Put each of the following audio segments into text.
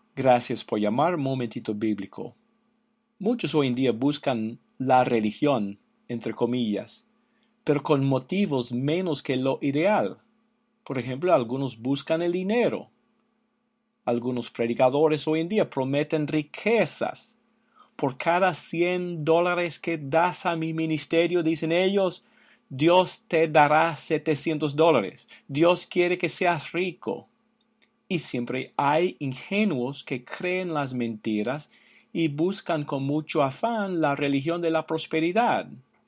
Gracias por llamar Momentito Bíblico. Muchos hoy en día buscan la religión, entre comillas, pero con motivos menos que lo ideal. Por ejemplo, algunos buscan el dinero. Algunos predicadores hoy en día prometen riquezas. Por cada $100 que das a mi ministerio, dicen ellos, Dios te dará $700. Dios quiere que seas rico. Y siempre hay ingenuos que creen las mentiras y buscan con mucho afán la religión de la prosperidad.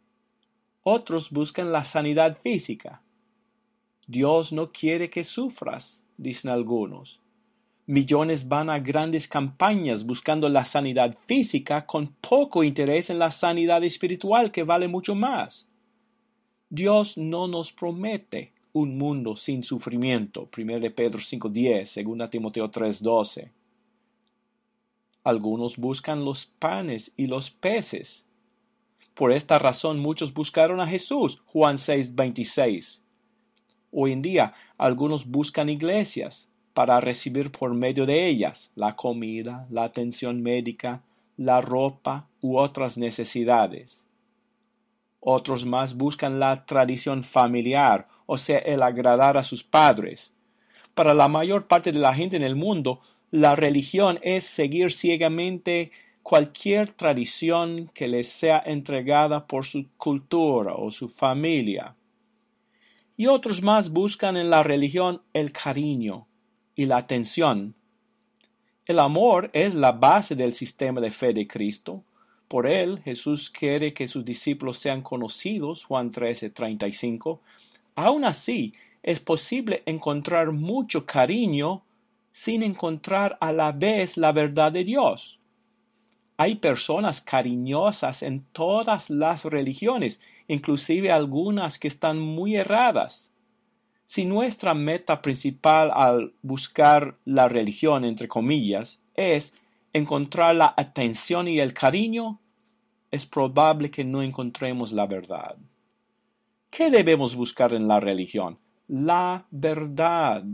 Otros buscan la sanidad física. Dios no quiere que sufras, dicen algunos. Millones van a grandes campañas buscando la sanidad física con poco interés en la sanidad espiritual que vale mucho más. Dios no nos promete un mundo sin sufrimiento. 1 Pedro 5:10, 2 Timoteo 3:12. Algunos buscan los panes y los peces. Por esta razón muchos buscaron a Jesús. Juan 6:26. Hoy en día algunos buscan iglesias para recibir por medio de ellas la comida, la atención médica, la ropa u otras necesidades. Otros más buscan la tradición familiar, o sea, el agradar a sus padres. Para la mayor parte de la gente en el mundo, la religión es seguir ciegamente cualquier tradición que les sea entregada por su cultura o su familia. Y otros más buscan en la religión el cariño y la atención. El amor es la base del sistema de fe de Cristo. Por él, Jesús quiere que sus discípulos sean conocidos, Juan 13:35. Aún así, es posible encontrar mucho cariño sin encontrar a la vez la verdad de Dios. Hay personas cariñosas en todas las religiones, inclusive algunas que están muy erradas. Si nuestra meta principal al buscar la religión, entre comillas, es encontrar la atención y el cariño, es probable que no encontremos la verdad. ¿Qué debemos buscar en la religión? La verdad.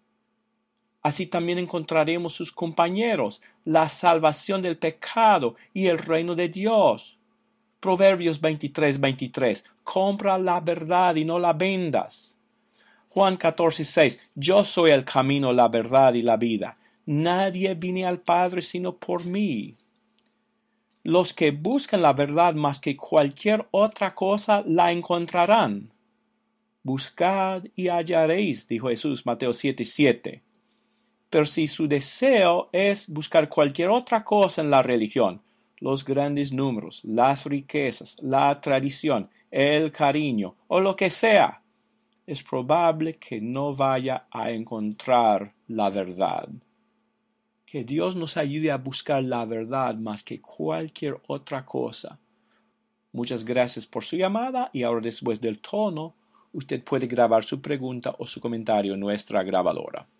Así también encontraremos sus compañeros, la salvación del pecado y el reino de Dios. Proverbios 23:23. Compra la verdad y no la vendas. Juan 14:6. Yo soy el camino, la verdad y la vida. Nadie viene al Padre sino por mí. Los que buscan la verdad más que cualquier otra cosa la encontrarán. Buscad y hallaréis, dijo Jesús, Mateo 7:7. Pero si su deseo es buscar cualquier otra cosa en la religión, los grandes números, las riquezas, la tradición, el cariño o lo que sea, es probable que no vaya a encontrar la verdad. Que Dios nos ayude a buscar la verdad más que cualquier otra cosa. Muchas gracias por su llamada y ahora después del tono, usted puede grabar su pregunta o su comentario en nuestra grabadora.